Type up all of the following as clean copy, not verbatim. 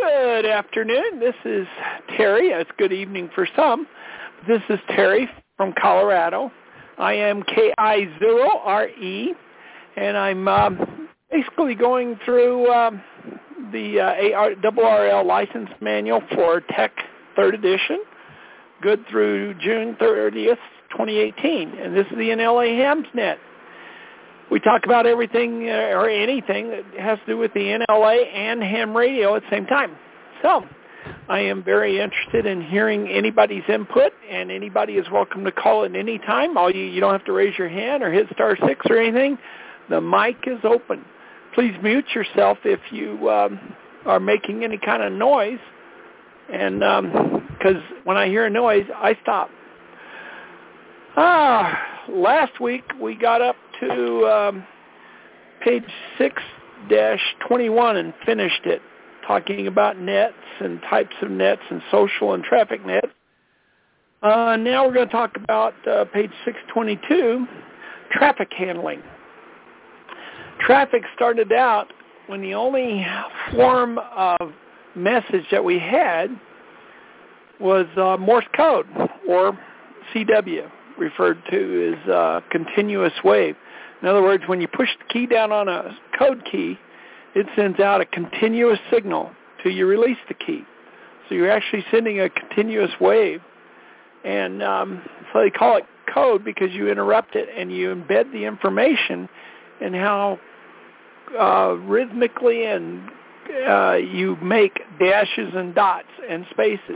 Good afternoon. This is Terry. It's good evening for some. This is Terry from Colorado. I am KI0RE, and I'm basically going through the ARRL license manual for Tech 3rd edition, good through June 30th, 2018. And this is the NLA Hamsnet. We talk about everything or anything that has to do with the NLA and ham radio at the same time. So I am very interested in hearing anybody's input, and anybody is welcome to call at any time. You don't have to raise your hand or hit *6 or anything. The mic is open. Please mute yourself if you are making any kind of noise, and because when I hear a noise, I stop. Last week we got up to page 6-21 and finished it, talking about nets and types of nets and social and traffic nets. Now we're going to talk about page 622, traffic handling. Traffic started out when the only form of message that we had was Morse code, or CW, referred to as continuous wave. In other words, when you push the key down on a code key, it sends out a continuous signal till you release the key. So you're actually sending a continuous wave. And so they call it code because you interrupt it and you embed the information in how rhythmically and you make dashes and dots and spaces.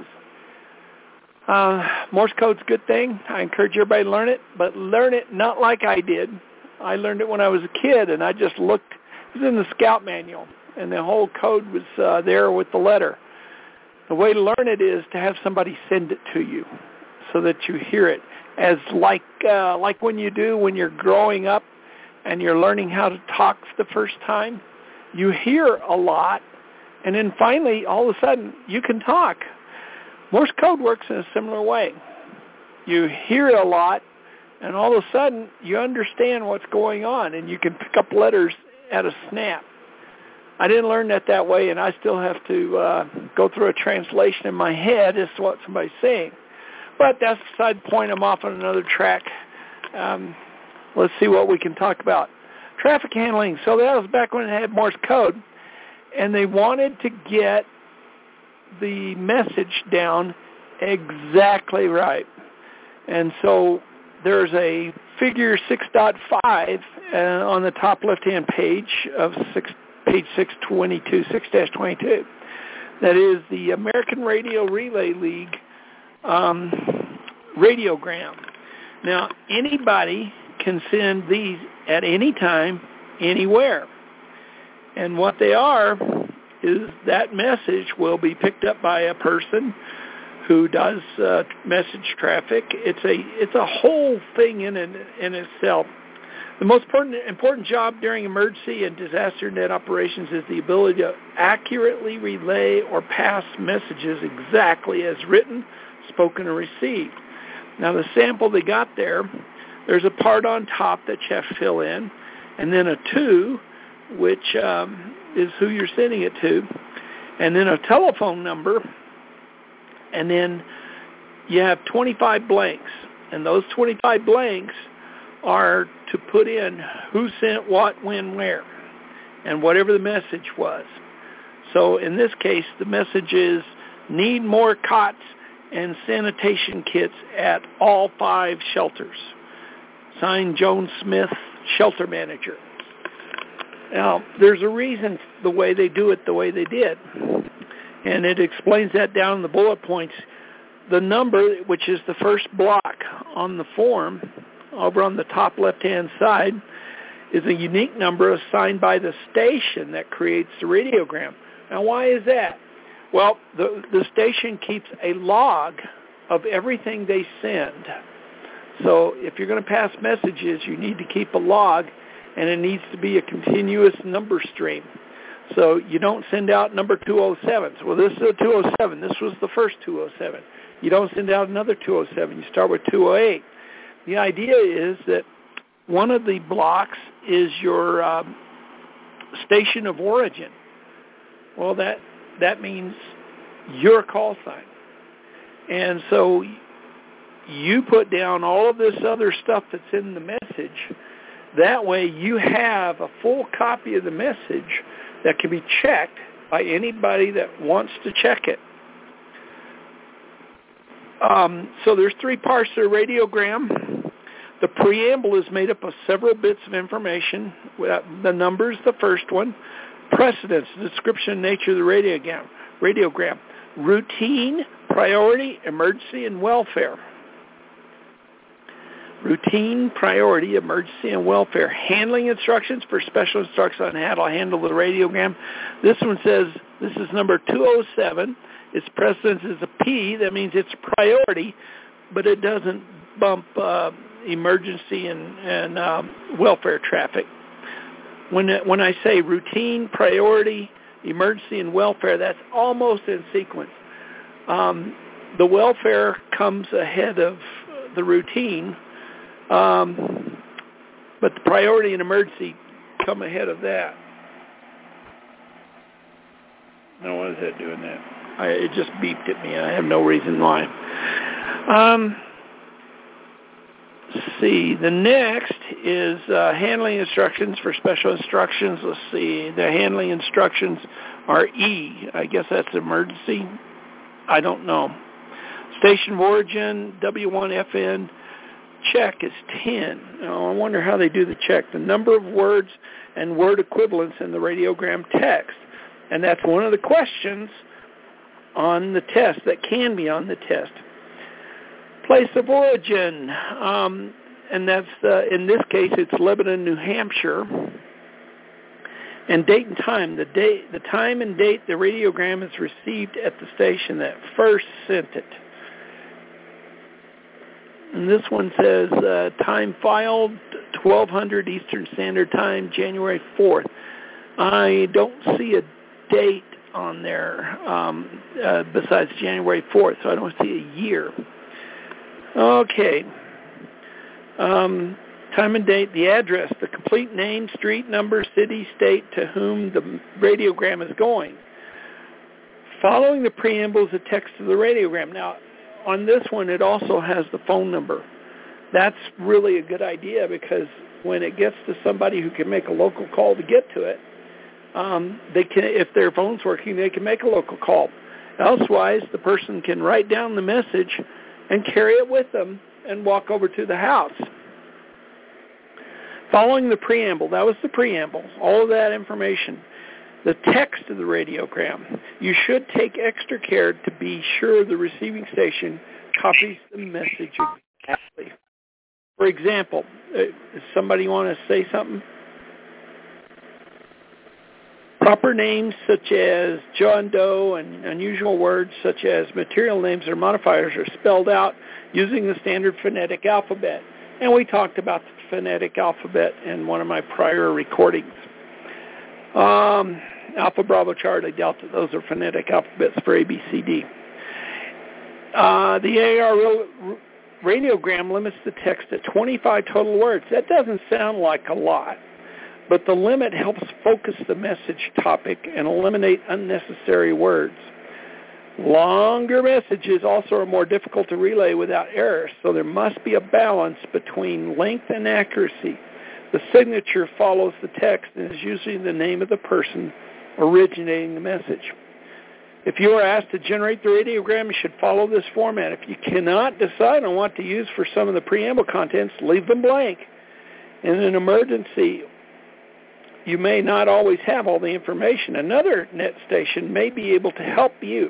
Morse code's a good thing. I encourage everybody to learn it, but learn it not like I did. I learned it when I was a kid, and I just looked. It was in the Scout manual, and the whole code was there with the letter. The way to learn it is to have somebody send it to you so that you hear it, as like when you do when you're growing up and you're learning how to talk for the first time. You hear a lot, and then finally, all of a sudden, you can talk. Morse code works in a similar way. You hear it a lot, and all of a sudden, you understand what's going on, and you can pick up letters at a snap. I didn't learn that way, and I still have to go through a translation in my head as to what somebody's saying. But that's the side point. I'm off on another track. Let's see what we can talk about. Traffic handling. So that was back when it had Morse code, and they wanted to get the message down exactly right. And so there's a figure 6.5 on the top left-hand page of page 622, 6-22. That is the American Radio Relay League radiogram. Now, anybody can send these at any time, anywhere. And what they are is that message will be picked up by a person who does message traffic. It's a whole thing in itself. The most important job during emergency and disaster net operations is the ability to accurately relay or pass messages exactly as written, spoken, or received. Now, the sample they got there's a part on top that you have to fill in, and then a to, which is who you're sending it to, and then a telephone number, and then you have 25 blanks, and those 25 blanks are to put in who sent what, when, where, and whatever the message was. So in this case, the message is need more cots and sanitation kits at all 5 shelters. Signed, Joan Smith, shelter manager. Now, there's a reason the way they do it the way they did, and it explains that down in the bullet points. The number, which is the first block on the form, over on the top left-hand side, is a unique number assigned by the station that creates the radiogram. Now, why is that? Well, the station keeps a log of everything they send. So if you're going to pass messages, you need to keep a log, and it needs to be a continuous number stream. So you don't send out number 207s. Well, this is a 207. This was the first 207. You don't send out another 207. You start with 208. The idea is that one of the blocks is your station of origin. Well, that that means your call sign. And so you put down all of this other stuff that's in the message. That way you have a full copy of the message that can be checked by anybody that wants to check it. So there's 3 parts to a radiogram. The preamble is made up of several bits of information. The number's the first one. Precedence, the description and nature of the radiogram. Routine, priority, emergency, and welfare. Routine, priority, emergency, and welfare. Handling instructions for special instructions on how to handle the radiogram. This one says, this is number 207. Its precedence is a P. That means it's priority, but it doesn't bump emergency and welfare traffic. When I say routine, priority, emergency, and welfare, that's almost in sequence. The welfare comes ahead of the routine, but the priority and emergency come ahead of that. Now, what is that doing that? It just beeped at me. I have no reason why. Let's see. The next is handling instructions for special instructions. Let's see. The handling instructions are E. I guess that's emergency. I don't know. Station of origin, W1FN. Check is 10. Now, I wonder how they do the check. The number of words and word equivalents in the radiogram text. And that's one of the questions on the test that can be on the test. Place of origin, and that's in this case it's Lebanon, New Hampshire. And date and time, the time and date the radiogram is received at the station that first sent it. And this one says time filed 1200 Eastern Standard Time, January 4th. I don't see a date on there besides January 4th, so I don't see a year. Okay. Time and date, the address, the complete name, street number, city, state to whom the radiogram is going. Following the preamble is the text of the radiogram. Now, on this one, it also has the phone number. That's really a good idea because when it gets to somebody who can make a local call to get to it, they can, if their phone's working, they can make a local call. Elsewise, the person can write down the message and carry it with them and walk over to the house. Following the preamble, that was the preamble, all of that information. The text of the radiogram, you should take extra care to be sure the receiving station copies the message exactly. For example, does somebody want to say something? Proper names such as John Doe and unusual words such as material names or modifiers are spelled out using the standard phonetic alphabet. And we talked about the phonetic alphabet in one of my prior recordings. Alpha, Bravo, Charlie, Delta, those are phonetic alphabets for A, B, C, D. The AR radiogram limits the text to 25 total words. That doesn't sound like a lot, but the limit helps focus the message topic and eliminate unnecessary words. Longer messages also are more difficult to relay without errors, so there must be a balance between length and accuracy. The signature follows the text and is usually the name of the person originating the message. If you are asked to generate the radiogram, you should follow this format. If you cannot decide on what to use for some of the preamble contents, leave them blank. In an emergency, you may not always have all the information. Another net station may be able to help you.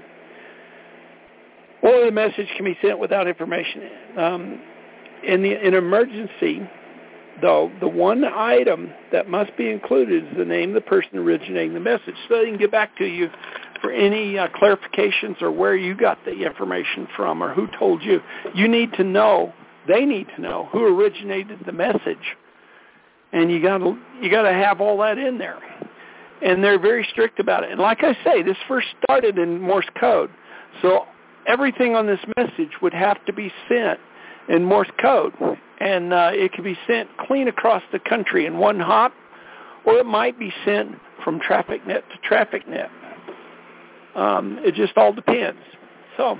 Or the message can be sent without information. In an emergency, though, the one item that must be included is the name of the person originating the message, so they can get back to you for any clarifications or where you got the information from or who told you. You need to know, they need to know who originated the message, and you got to have all that in there. And they're very strict about it. And like I say, this first started in Morse code, so everything on this message would have to be sent in Morse code, and it could be sent clean across the country in one hop, or it might be sent from TrafficNet to TrafficNet. It just all depends. So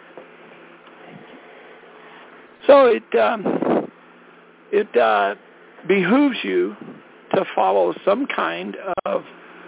it behooves you to follow some kind of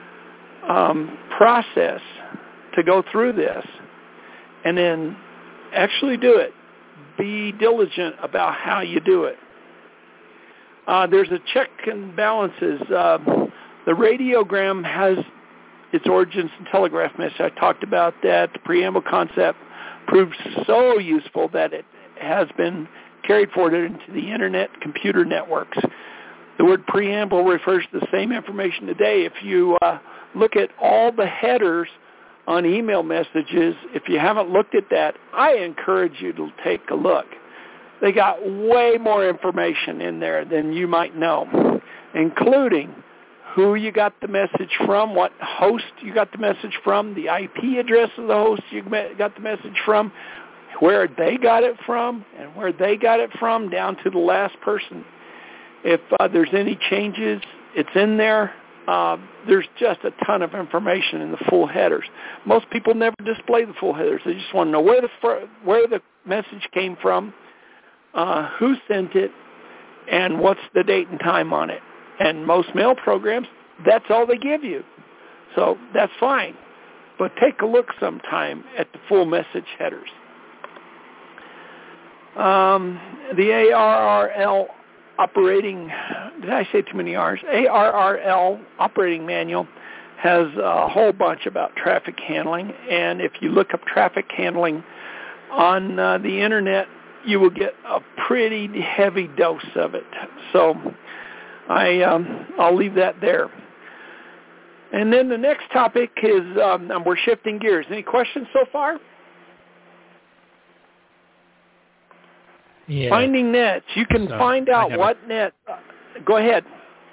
process to go through this, and then actually do it. Be diligent about how you do it. There's a check and balances. The radiogram has its origins in telegraph message. I talked about that. The preamble concept proved so useful that it has been carried forward into the Internet computer networks. The word preamble refers to the same information today. If you look at all the headers on email messages, if you haven't looked at that, I encourage you to take a look. They got way more information in there than you might know, including who you got the message from, what host you got the message from, the IP address of the host you got the message from, where they got it from, and where they got it from, down to the last person. If there's any changes, it's in there. There's just a ton of information in the full headers. Most people never display the full headers. They just want to know where the message came from, who sent it, and what's the date and time on it. And most mail programs, that's all they give you. So that's fine. But take a look sometime at the full message headers. The ARRL operating, did I say too many R's? ARRL operating manual has a whole bunch about traffic handling. And if you look up traffic handling on the Internet, you will get a pretty heavy dose of it. So I'll leave that there. And then the next topic is, we're shifting gears. Any questions so far? Yeah. Finding nets. You can find out what net. Go ahead.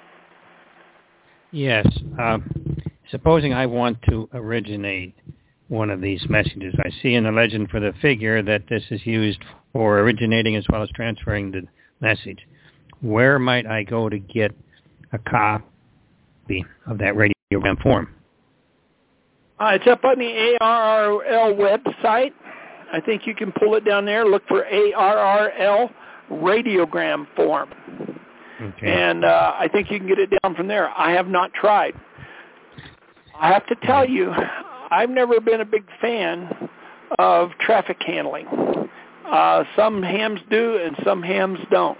Yes. Supposing I want to originate one of these messages, I see in the legend for the figure that this is used for originating as well as transferring the message. Where might I go to get a copy of that radiogram form? It's up on the ARRL website. I think you can pull it down there. Look for ARRL radiogram form. Okay. And I think you can get it down from there. I have not tried. I have to tell you, I've never been a big fan of traffic handling. Some hams do and some hams don't.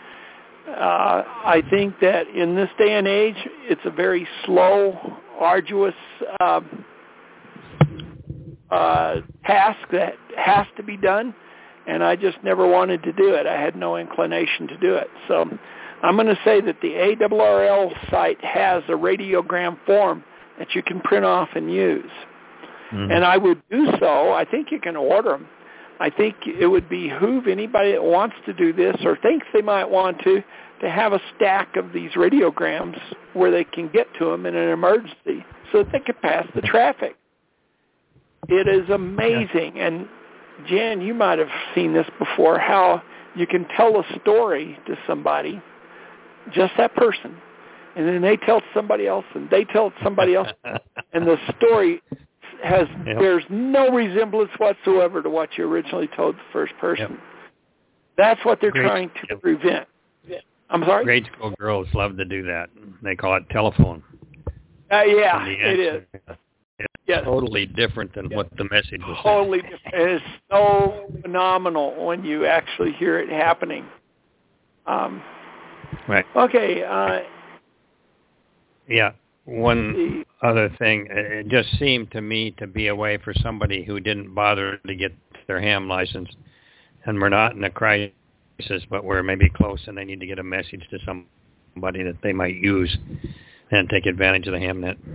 I think that in this day and age, it's a very slow, arduous task that has to be done, and I just never wanted to do it. I had no inclination to do it. So I'm going to say that the ARRL site has a radiogram form that you can print off and use. Mm-hmm. And I would do so. I think you can order them. I think it would behoove anybody that wants to do this or thinks they might want to have a stack of these radiograms where they can get to them in an emergency so that they can pass the traffic. It is amazing. Yeah. And, Jan, you might have seen this before, how you can tell a story to somebody, just that person, and then they tell somebody else, and they tell somebody else, and the story has there's no resemblance whatsoever to what you originally told the first person. Yep. That's what they're trying to prevent. I'm sorry? Grade school girls love to do that. They call it telephone. Yeah, it is. It's totally different than what the message was. Totally different. It is so phenomenal when you actually hear it happening. Right. Okay. Yeah. One other thing, it just seemed to me to be a way for somebody who didn't bother to get their ham license, and we're not in a crisis, but we're maybe close and they need to get a message to somebody that they might use and take advantage of the ham net.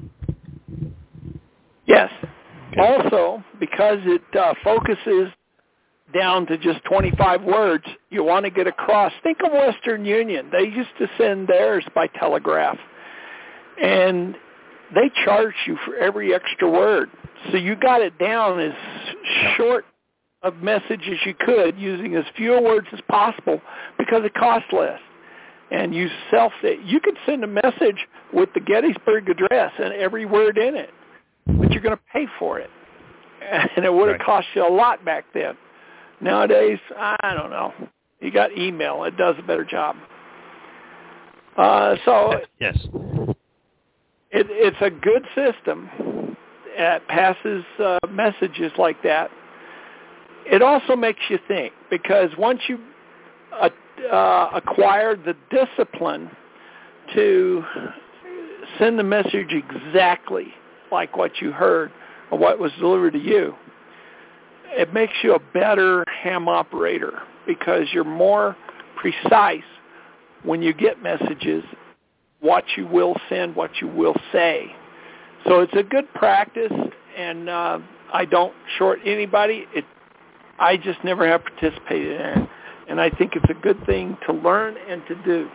Yes. Okay. Also, because it focuses down to just 25 words, you want to get across. Think of Western Union. They used to send theirs by telegraph. And they charge you for every extra word. So you got it down as short of message as you could, using as few words as possible because it costs less. And you could send a message with the Gettysburg Address and every word in it. But you're going to pay for it. And it would have cost you a lot back then. Nowadays, I don't know. You got email. It does a better job. So yes, it's a good system. It passes messages like that. It also makes you think, because once you acquire the discipline to send the message exactly like what you heard or what was delivered to you, it makes you a better ham operator, because you're more precise when you get messages, what you will send, what you will say. So it's a good practice, and I don't short anybody. I just never have participated in it, and I think it's a good thing to learn and to do.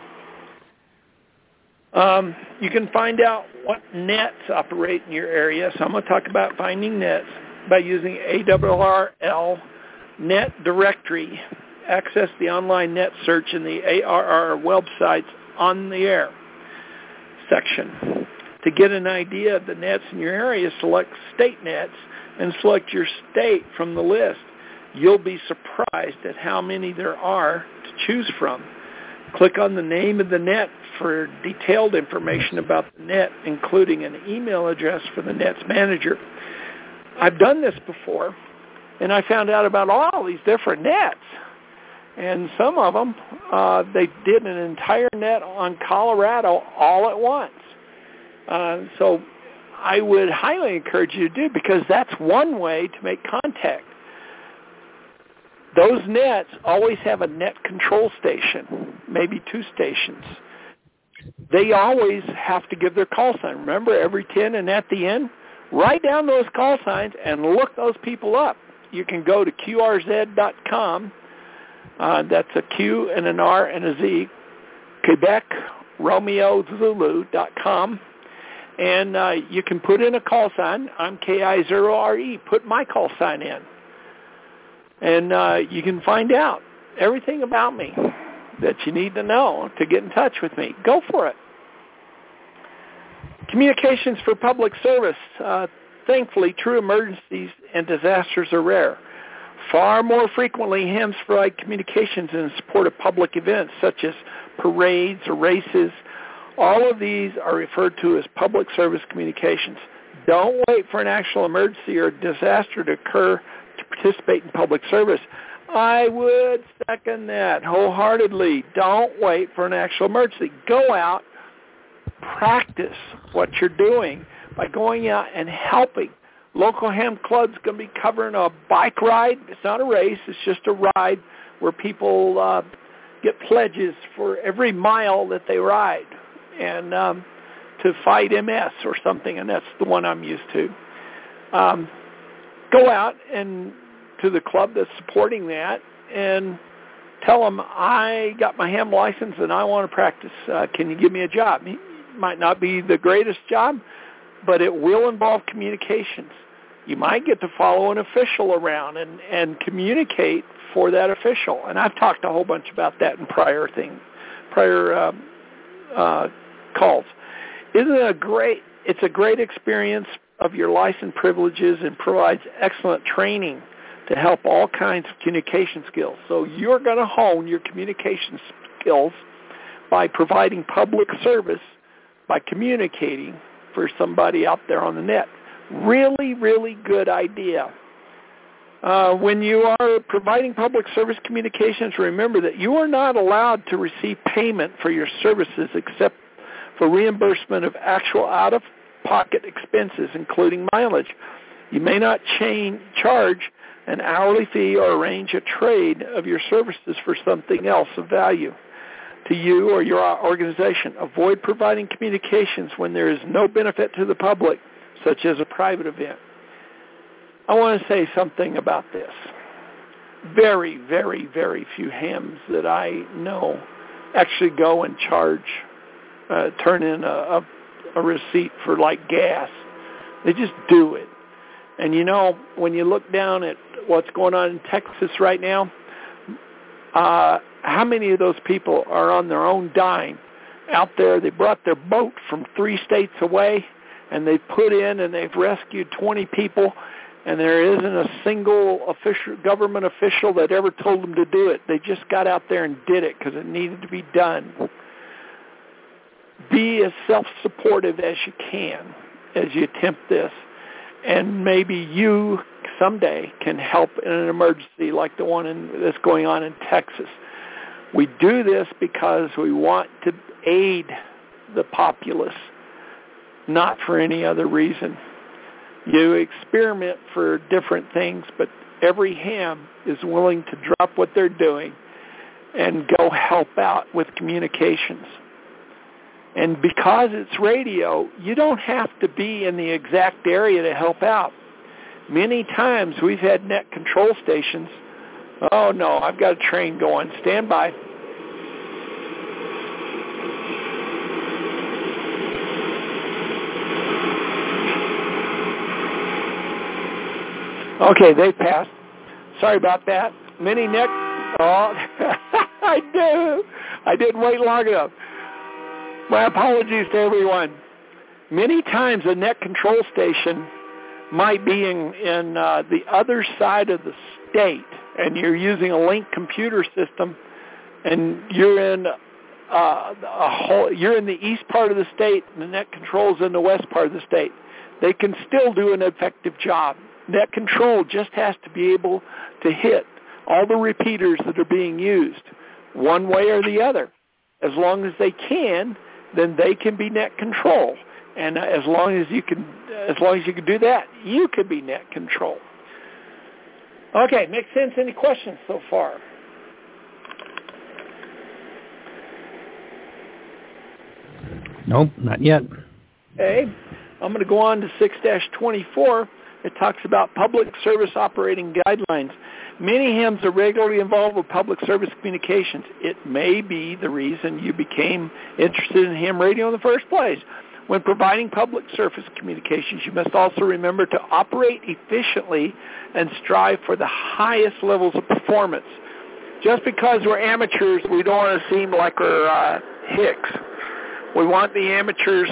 You can find out what nets operate in your area. So I'm going to talk about finding nets by using ARRL Net Directory. Access the online net search in the ARR websites on the air section. To get an idea of the nets in your area, select state nets and select your state from the list. You'll be surprised at how many there are to choose from. Click on the name of the net for detailed information about the net, including an email address for the net's manager. I've done this before, and I found out about all these different nets. And some of them, they did an entire net on Colorado all at once. So I would highly encourage you to do, because that's one way to make contact. Those nets always have a net control station, maybe 2 stations. They always have to give their call sign. Remember, every 10 and at the end, write down those call signs and look those people up. You can go to QRZ.com. That's a Q and an R and a Z, Quebec Romeo Zulu.com. And you can put in a call sign. I'm KI0RE. Put my call sign in. And you can find out everything about me that you need to know to get in touch with me. Go for it. Communications for public service. Thankfully, true emergencies and disasters are rare. Far more frequently, hams provide communications in support of public events such as parades or races. All of these are referred to as public service communications. Don't wait for an actual emergency or disaster to occur to participate in public service. I would second that wholeheartedly. Don't wait for an actual emergency. Go out, practice what you're doing by going out and helping. Local ham club's going to be covering a bike ride. It's not a race. It's just a ride where people get pledges for every mile that they ride, and to fight MS or something, and that's the one I'm used to. Go out and to the club that's supporting that and tell them, I got my ham license and I want to practice. Can you give me a job? It might not be the greatest job, but it will involve communications. You might get to follow an official around and communicate for that official. And I've talked a whole bunch about that in prior calls. Isn't it it's a great experience of your license privileges and provides excellent training to help all kinds of communication skills. So you're going to hone your communication skills by providing public service, by communicating for somebody out there on the net. Really, really good idea. When you are providing public service communications, remember that you are not allowed to receive payment for your services except for reimbursement of actual out-of-pocket expenses, including mileage. You may not charge an hourly fee or arrange a trade of your services for something else of value to you or your organization. Avoid providing communications when there is no benefit to the public, such as a private event. I want to say something about this. Very, very, very few hams that I know actually go and charge, turn in a receipt for like gas. They just do it. And you know, when you look down at what's going on in Texas right now, how many of those people are on their own dime out there? They brought their boat from 3 states away, and they've put in and they've rescued 20 people, and there isn't a single government official that ever told them to do it. They just got out there and did it because it needed to be done. Be as self-supportive as you can as you attempt this, and maybe you someday can help in an emergency like the one that's going on in Texas. We do this because we want to aid the populace, not for any other reason. You experiment for different things, but every ham is willing to drop what they're doing and go help out with communications. And because it's radio, you don't have to be in the exact area to help out. Many times we've had net control stations. Oh, no, I've got a train going. Stand by. Okay, they passed. Sorry about that. Many net... Oh, I didn't wait long enough. My apologies to everyone. Many times a net control station might be in the other side of the state, and you're using a link computer system, and you're in you're in the east part of the state, and the net control's in the west part of the state. They can still do an effective job. Net control just has to be able to hit all the repeaters that are being used, one way or the other. As long as they can, then they can be net control. And as long as you can do that, you can be net control. Okay, makes sense. Any questions so far? Nope, not yet. Okay, I'm going to go on to 6-24. It talks about public service operating guidelines. Many hams are regularly involved with public service communications. It may be the reason you became interested in ham radio in the first place. When providing public service communications, you must also remember to operate efficiently and strive for the highest levels of performance. Just because we're amateurs, we don't want to seem like we're hicks. We want the amateurs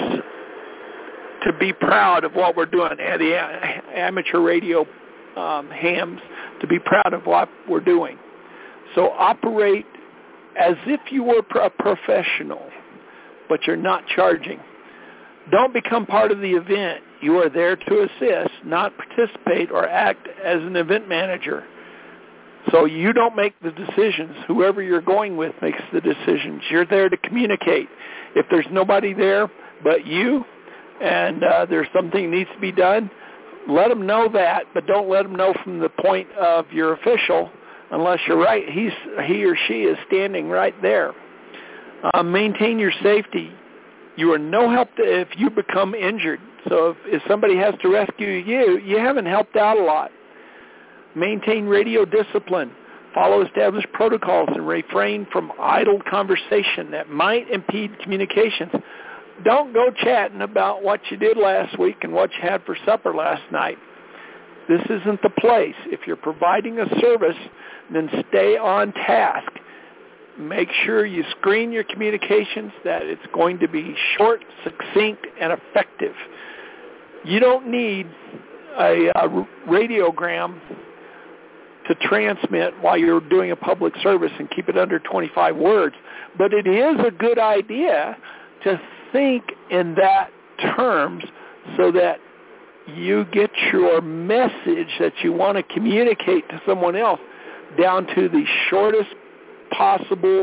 to be proud of what we're doing, and the amateur radio hams to be proud of what we're doing. So operate as if you were a professional, but you're not charging. Don't become part of the event. You are there to assist, not participate or act as an event manager. So you don't make the decisions. Whoever you're going with makes the decisions. You're there to communicate. If there's nobody there but you, and there's something that needs to be done, let them know that, but don't let them know from the point of your official unless you're right. He or she is standing right there. Maintain your safety. You are no help if you become injured. So if somebody has to rescue you, you haven't helped out a lot. Maintain radio discipline. Follow established protocols and refrain from idle conversation that might impede communications. Don't go chatting about what you did last week and what you had for supper last night. This isn't the place. If you're providing a service, then stay on task. Make sure you screen your communications that it's going to be short, succinct, and effective. You don't need a radiogram to transmit while you're doing a public service and keep it under 25 words. But it is a good idea to think in that terms so that you get your message that you want to communicate to someone else down to the shortest possible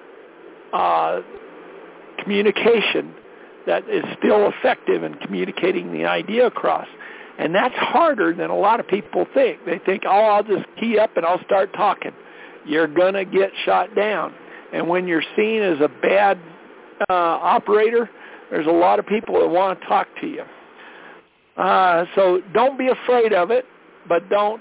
communication that is still effective in communicating the idea across. And that's harder than a lot of people think. They think, oh, I'll just key up and I'll start talking. You're going to get shot down. And when you're seen as a bad operator, there's a lot of people that want to talk to you. So don't be afraid of it, but don't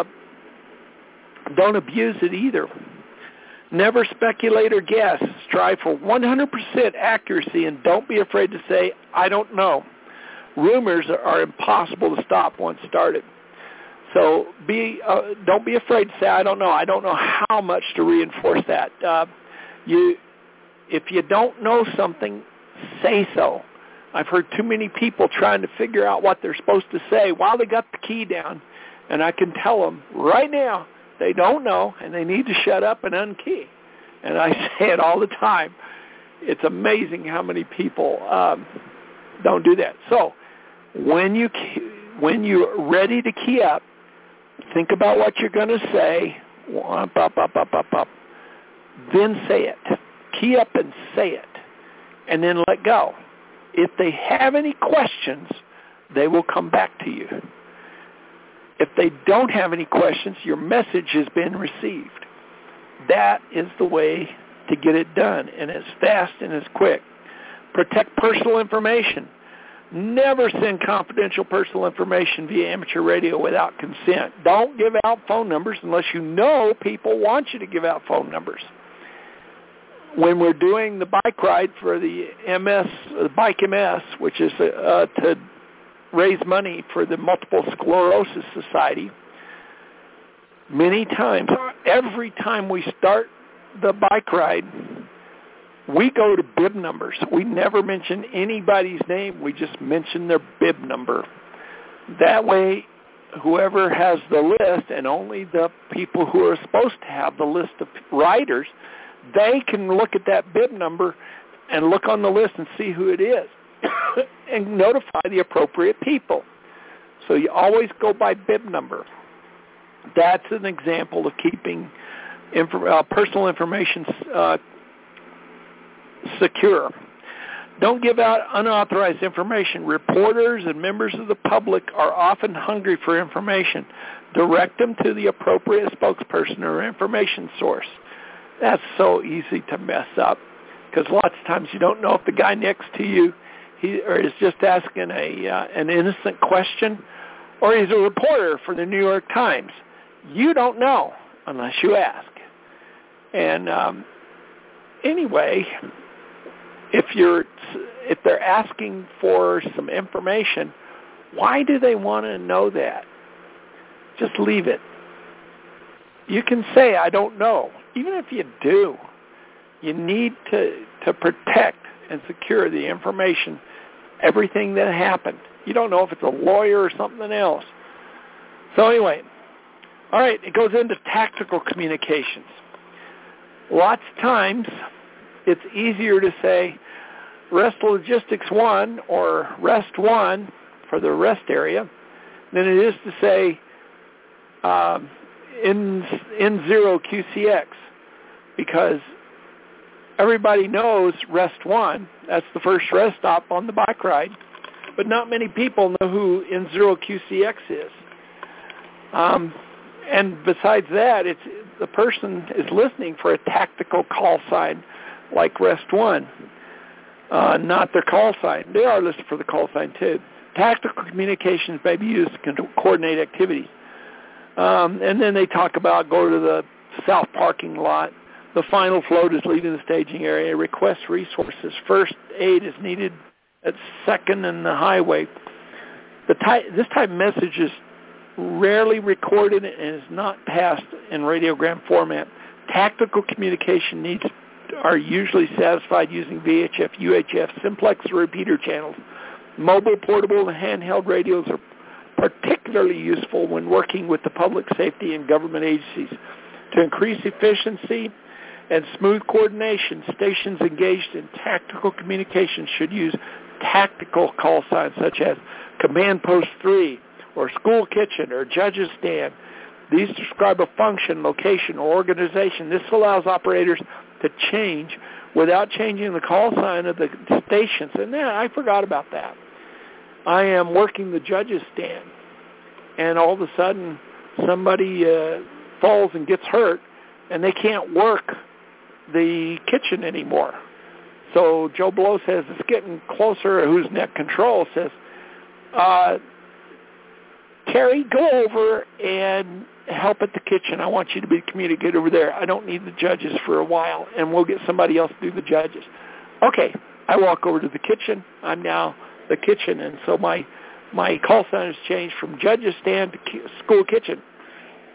abuse it either. Never speculate or guess. Strive for 100% accuracy, and don't be afraid to say, I don't know. Rumors are impossible to stop once started. So don't be afraid to say, I don't know. I don't know how much to reinforce that. If you don't know something, say so. I've heard too many people trying to figure out what they're supposed to say while they got the key down, and I can tell them right now they don't know, and they need to shut up and unkey. And I say it all the time. It's amazing how many people don't do that. So when you're ready to key up, think about what you're going to say. Then say it. Key up and say it. And then let go. If they have any questions, they will come back to you. If they don't have any questions, your message has been received. That is the way to get it done, and it's fast and it's quick. Protect personal information. Never send confidential personal information via amateur radio without consent. Don't give out phone numbers unless you know people want you to give out phone numbers. When we're doing the bike ride for the Bike MS, which is to raise money for the Multiple Sclerosis Society, many times, every time we start the bike ride, we go to bib numbers. We never mention anybody's name. We just mention their bib number. That way, whoever has the list, and only the people who are supposed to have the list of riders, they can look at that bib number and look on the list and see who it is and notify the appropriate people. So you always go by bib number. That's an example of keeping personal information secure. Don't give out unauthorized information. Reporters and members of the public are often hungry for information. Direct them to the appropriate spokesperson or information source. That's so easy to mess up because lots of times you don't know if the guy next to you is just asking an innocent question, or he's a reporter for the New York Times. You don't know unless you ask. And anyway, if they're asking for some information, why do they want to know that? Just leave it. You can say, I don't know. Even if you do, you need to protect and secure the information, everything that happened. You don't know if it's a lawyer or something else. So anyway, all right, it goes into tactical communications. Lots of times, it's easier to say Rest Logistics 1 or Rest 1 for the rest area than it is to say N0 QCX, because everybody knows Rest 1. That's the first rest stop on the bike ride. But not many people know who N0 QCX is. And besides that, the person is listening for a tactical call sign like Rest 1, not their call sign. They are listening for the call sign too. Tactical communications may be used to coordinate activities. And then they talk about go to the south parking lot. The final float is leaving the staging area. Request resources. First aid is needed at second and the highway. This type of message is rarely recorded and is not passed in radiogram format. Tactical communication needs are usually satisfied using VHF, UHF, simplex repeater channels. Mobile, portable, and handheld radios are particularly useful when working with the public safety and government agencies. To increase efficiency and smooth coordination, stations engaged in tactical communication should use tactical call signs such as Command Post 3 or School Kitchen or Judge's Stand. These describe a function, location, or organization. This allows operators to change without changing the call sign of the stations. And I forgot about that. I am working the Judge's Stand, and all of a sudden somebody falls and gets hurt, and they can't work the kitchen anymore. So Joe Blow says it's getting closer. Who's net control says, Terry, go over and help at the kitchen. I want you to be communicated over there. I don't need the judges for a while, and we'll get somebody else to do the judges. Okay, I walk over to the kitchen. I'm now the kitchen, and so my call sign has changed from Judge's Stand to School Kitchen.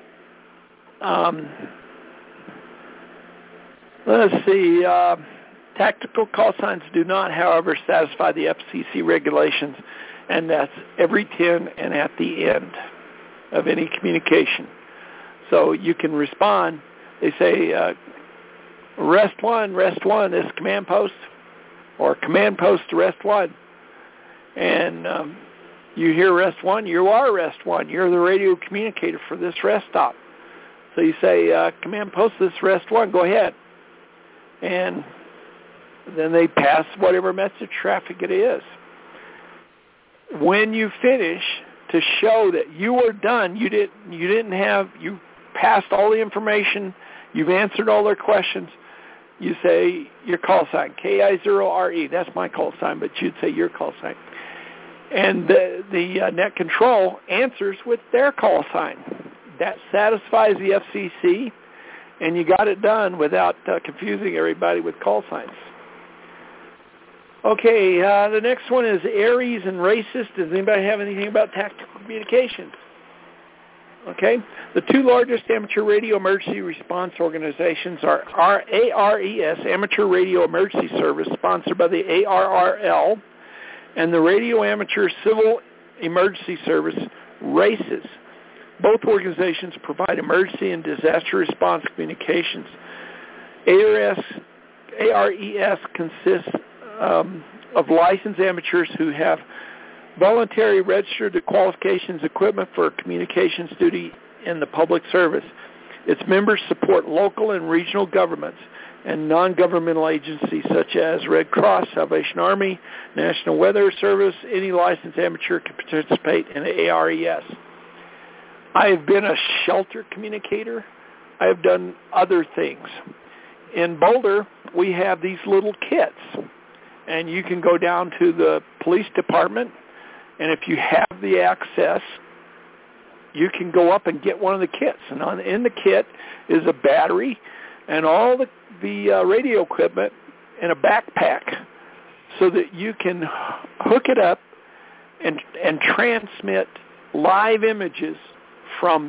Let's see. Tactical call signs do not, however, satisfy the FCC regulations, and that's every 10 and at the end of any communication. So you can respond. They say, rest one, this is command post, or command post to rest one. And you hear rest one, you are rest one. You're the radio communicator for this rest stop. So you say, command post, this is rest one, go ahead. And then they pass whatever message traffic it is. When you finish, to show that you were done, you passed all the information, you've answered all their questions, you say your call sign, KI0RE. That's my call sign, but you'd say your call sign. And the net control answers with their call sign. That satisfies the FCC, and you got it done without confusing everybody with call signs. Okay, the next one is Aries and racist. Does anybody have anything about tactical communications? Okay, the two largest amateur radio emergency response organizations are ARES, Amateur Radio Emergency Service, sponsored by the ARRL, and the Radio Amateur Civil Emergency Service, RACES. Both organizations provide emergency and disaster response communications. ARES consists of licensed amateurs who have voluntary registered qualifications equipment for communications duty in the public service. Its members support local and regional governments and non-governmental agencies such as Red Cross, Salvation Army, National Weather Service. Any licensed amateur can participate in the ARES. I have been a shelter communicator. I have done other things. In Boulder, we have these little kits, and you can go down to the police department, and if you have the access, you can go up and get one of the kits. And in the kit is a battery and all the radio equipment in a backpack so that you can hook it up and transmit live images from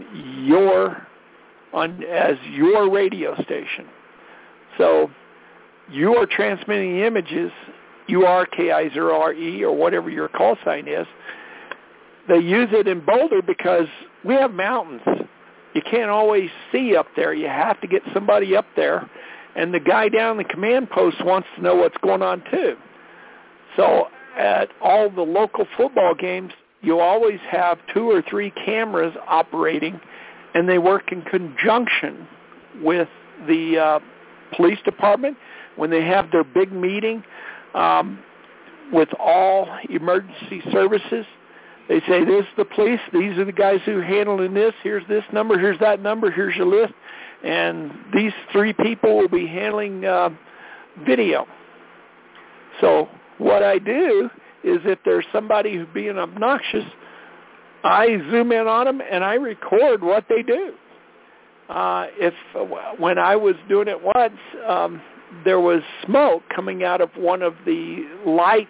as your radio station. So you are transmitting the images, you are KI0RE or whatever your call sign is. They use it in Boulder because we have mountains. You can't always see up there. You have to get somebody up there. And the guy down the command post wants to know what's going on too. So at all the local football games, you always have 2 or 3 cameras operating, and they work in conjunction with the police department when they have their big meeting with all emergency services. They say, this is the police, these are the guys who are handling this, here's this number, here's that number, here's your list, and these 3 people will be handling video. So what I do is if there's somebody who's being obnoxious, I zoom in on them and I record what they do. When I was doing it once, there was smoke coming out of one of the light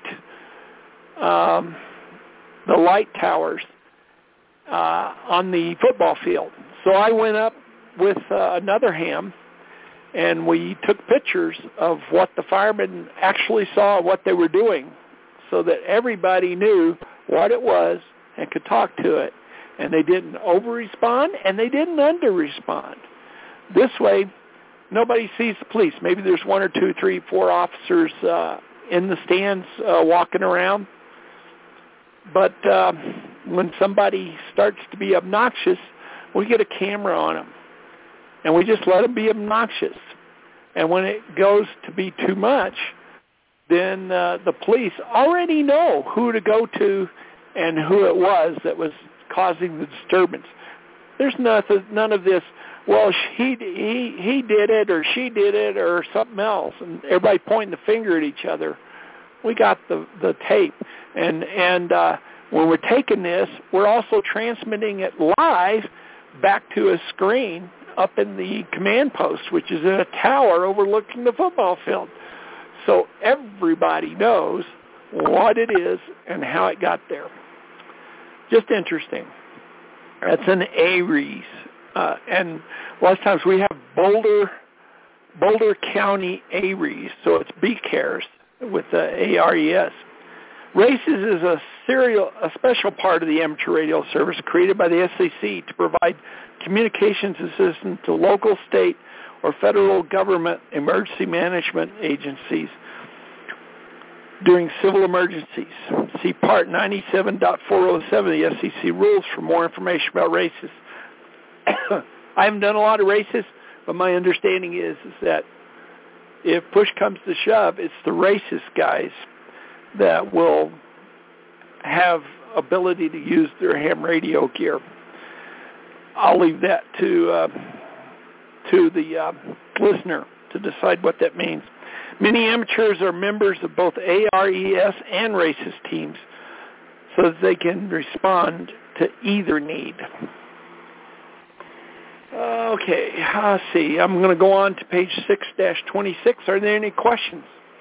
towers on the football field. So I went up with another ham, and we took pictures of what the firemen actually saw, what they were doing, so that everybody knew what it was and could talk to it. And they didn't over-respond, and they didn't under-respond. This way, nobody sees the police. Maybe there's 1 or 2, 3, 4 officers in the stands walking around. But when somebody starts to be obnoxious, we get a camera on them, and we just let them be obnoxious. And when it goes to be too much, then the police already know who to go to and who it was that was causing the disturbance. There's none of this, well, he did it or she did it or something else, and everybody pointing the finger at each other. We got the tape, and when we're taking this, we're also transmitting it live back to a screen up in the command post, which is in a tower overlooking the football field. So everybody knows what it is and how it got there. Just interesting. That's an Aries. And a lot of times we have Boulder Boulder County ARES, so it's BCARES with the ARES. RACES is a special part of the amateur radio service created by the FCC to provide communications assistance to local, state, or federal government emergency management agencies during civil emergencies. See Part 97.407 of the FCC rules for more information about RACES. I haven't done a lot of RACES, but my understanding is that if push comes to shove, it's the RACES guys that will have ability to use their ham radio gear. I'll leave that to the listener to decide what that means. Many amateurs are members of both ARES and RACES teams so that they can respond to either need. Okay, let's see. I'm going to go on to page 6-26. Are there any questions?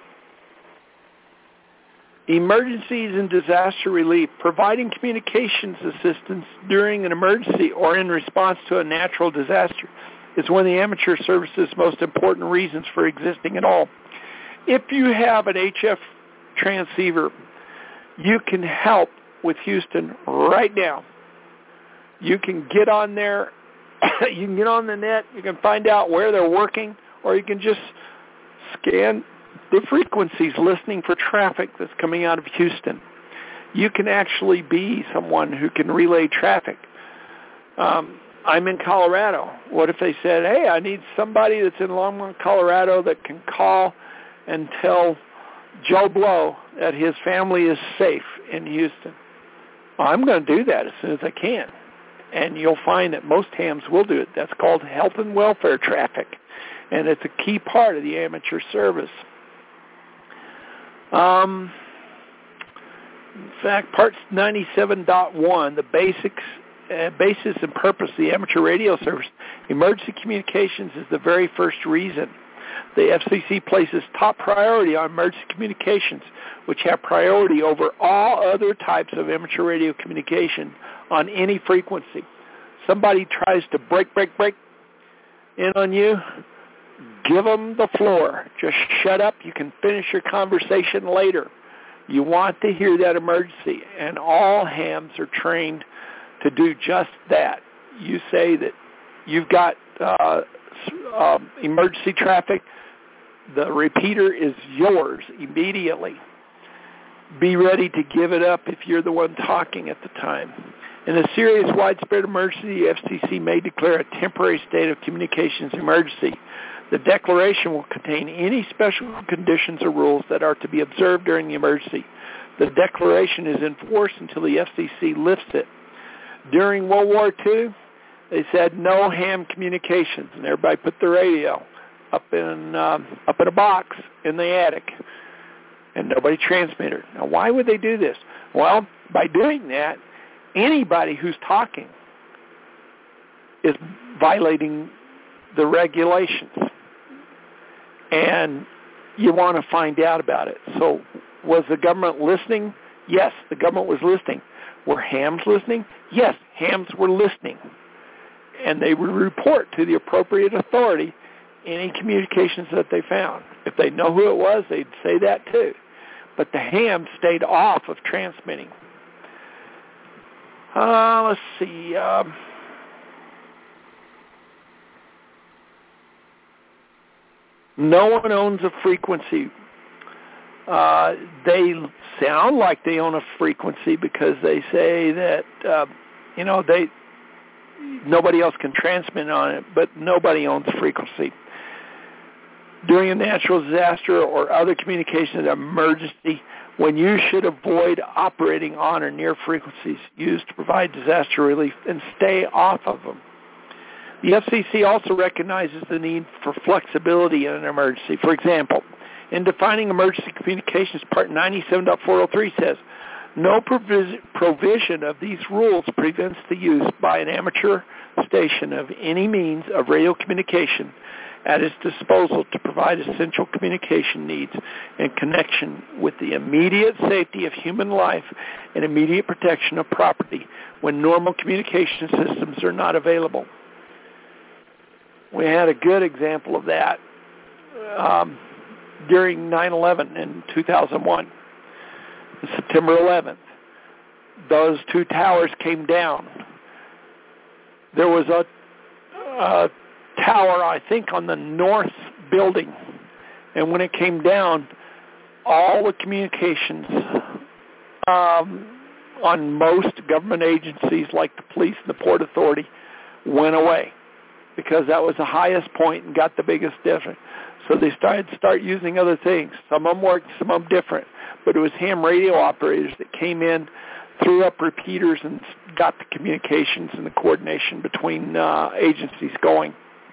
Emergencies and disaster relief. Providing communications assistance during an emergency or in response to a natural disaster is one of the amateur service's most important reasons for existing at all. If you have an HF transceiver, you can help with Houston right now. You can get on there, you can get on the net, you can find out where they're working, or you can just scan the frequencies listening for traffic that's coming out of Houston. You can actually be someone who can relay traffic. I'm in Colorado. What if they said, hey, I need somebody that's in Longmont, Colorado that can call and tell Joe Blow that his family is safe in Houston? Well, I'm going to do that as soon as I can. And you'll find that most hams will do it. That's called health and welfare traffic. And it's a key part of the amateur service. In fact, Part 97.1, the basis and purpose of the amateur radio service, emergency communications is the very first reason. The FCC places top priority on emergency communications, which have priority over all other types of amateur radio communication on any frequency. Somebody tries to break in on you, give them the floor. Just shut up. You can finish your conversation later. You want to hear that emergency, and all hams are trained to do just that. You say that you've got emergency traffic, the repeater is yours immediately. Be ready to give it up if you're the one talking at the time. In a serious widespread emergency, the FCC may declare a temporary state of communications emergency. The declaration will contain any special conditions or rules that are to be observed during the emergency. The declaration is in force until the FCC lifts it. During World War II, they said no ham communications, and everybody put the radio up in a box in the attic, and nobody transmitted. Now, why would they do this? Well, by doing that, anybody who's talking is violating the regulations, and you want to find out about it. So was the government listening? Yes, the government was listening. Were hams listening? Yes, hams were listening. And they would report to the appropriate authority any communications that they found. If they know who it was, they'd say that too. But the hams stayed off of transmitting. Let's see. No one owns a frequency. They sound like they own a frequency because they say that, nobody else can transmit on it, but nobody owns a frequency. During a natural disaster or other communications emergency, when you should avoid operating on or near frequencies used to provide disaster relief and stay off of them. The FCC also recognizes the need for flexibility in an emergency. For example, in defining emergency communications, Part 97.403 says, no provision of these rules prevents the use by an amateur station of any means of radio communication at its disposal to provide essential communication needs in connection with the immediate safety of human life and immediate protection of property when normal communication systems are not available. We had a good example of that during 9/11 in 2001, September 11th. Those two towers came down. There was a tower, I think, on the north building, and when it came down, all the communications on most government agencies like the police and the Port Authority went away because that was the highest point and got the biggest difference. So they started using other things. Some of them worked, some of them different. But it was ham radio operators that came in, threw up repeaters, and got the communications and the coordination between agencies going.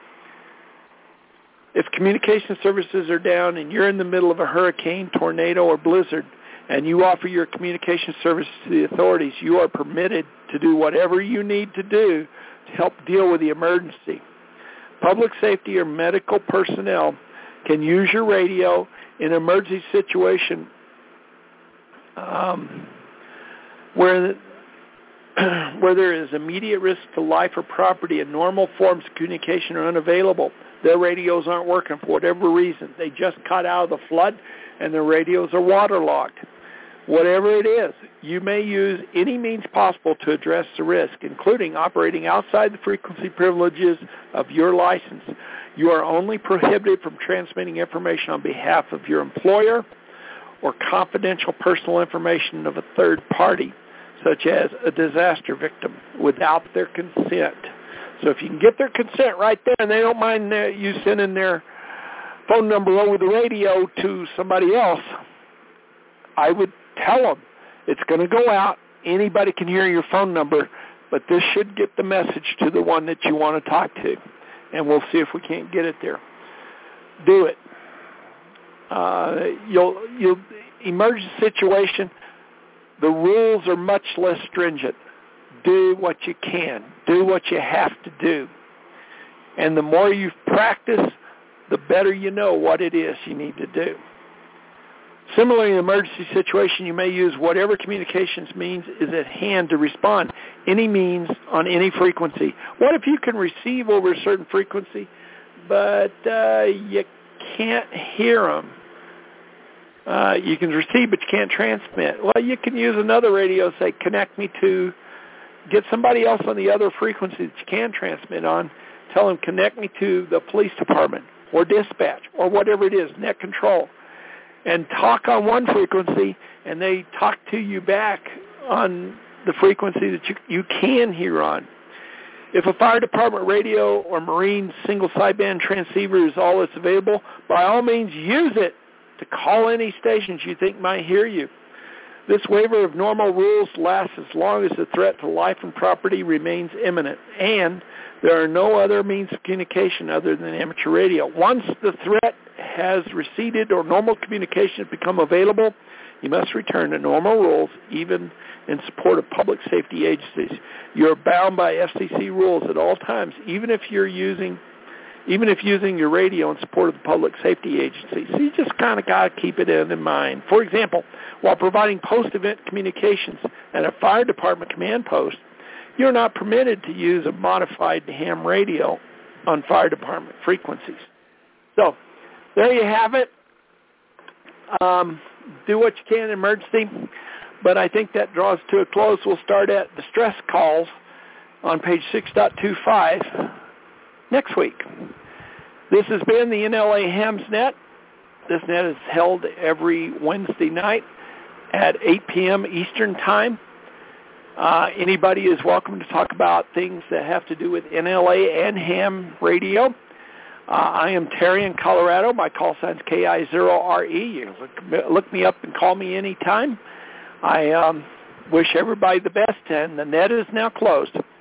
If communication services are down and you're in the middle of a hurricane, tornado, or blizzard, and you offer your communication services to the authorities, you are permitted to do whatever you need to do to help deal with the emergency. Public safety or medical personnel can use your radio in an emergency situation where there is immediate risk to life or property and normal forms of communication are unavailable. Their radios aren't working for whatever reason. They just got out of the flood and their radios are waterlogged. Whatever it is, you may use any means possible to address the risk, including operating outside the frequency privileges of your license. You are only prohibited from transmitting information on behalf of your employer or confidential personal information of a third party, such as a disaster victim, without their consent. So if you can get their consent right there and they don't mind you sending their phone number over the radio to somebody else, I would tell them it's going to go out. Anybody can hear your phone number, but this should get the message to the one that you want to talk to, and we'll see if we can't get it there. Do it. You'll emergency situation, the rules are much less stringent. Do what you can. Do what you have to do. And the more you practice, the better you know what it is you need to do. Similarly, in an emergency situation, you may use whatever communications means is at hand to respond, any means on any frequency. What if you can receive over a certain frequency, but you can't hear them? You can receive, but you can't transmit. Well, you can use another radio, say, connect me to, get somebody else on the other frequency that you can transmit on, tell them, connect me to the police department or dispatch or whatever it is, net control, and talk on one frequency, and they talk to you back on the frequency that you can hear on. If a fire department radio or Marine single sideband transceiver is all that's available, by all means use it to call any stations you think might hear you. This waiver of normal rules lasts as long as the threat to life and property remains imminent, and there are no other means of communication other than amateur radio. Once the threat has receded or normal communication has become available, you must return to normal rules, even in support of public safety agencies. You're bound by FCC rules at all times, even if using your radio in support of the public safety agency. So you just kind of got to keep it in mind. For example, while providing post-event communications at a fire department command post, you're not permitted to use a modified ham radio on fire department frequencies. So there you have it. Do what you can in emergency, but I think that draws to a close. We'll start at distress calls on page 6.25 next week. This has been the NLA Hams Net. This net is held every Wednesday night at 8 p.m. Eastern Time. Anybody is welcome to talk about things that have to do with NLA and ham radio. I am Terry in Colorado. My call sign is KI0RE. You can look me up and call me anytime. I wish everybody the best, and the net is now closed.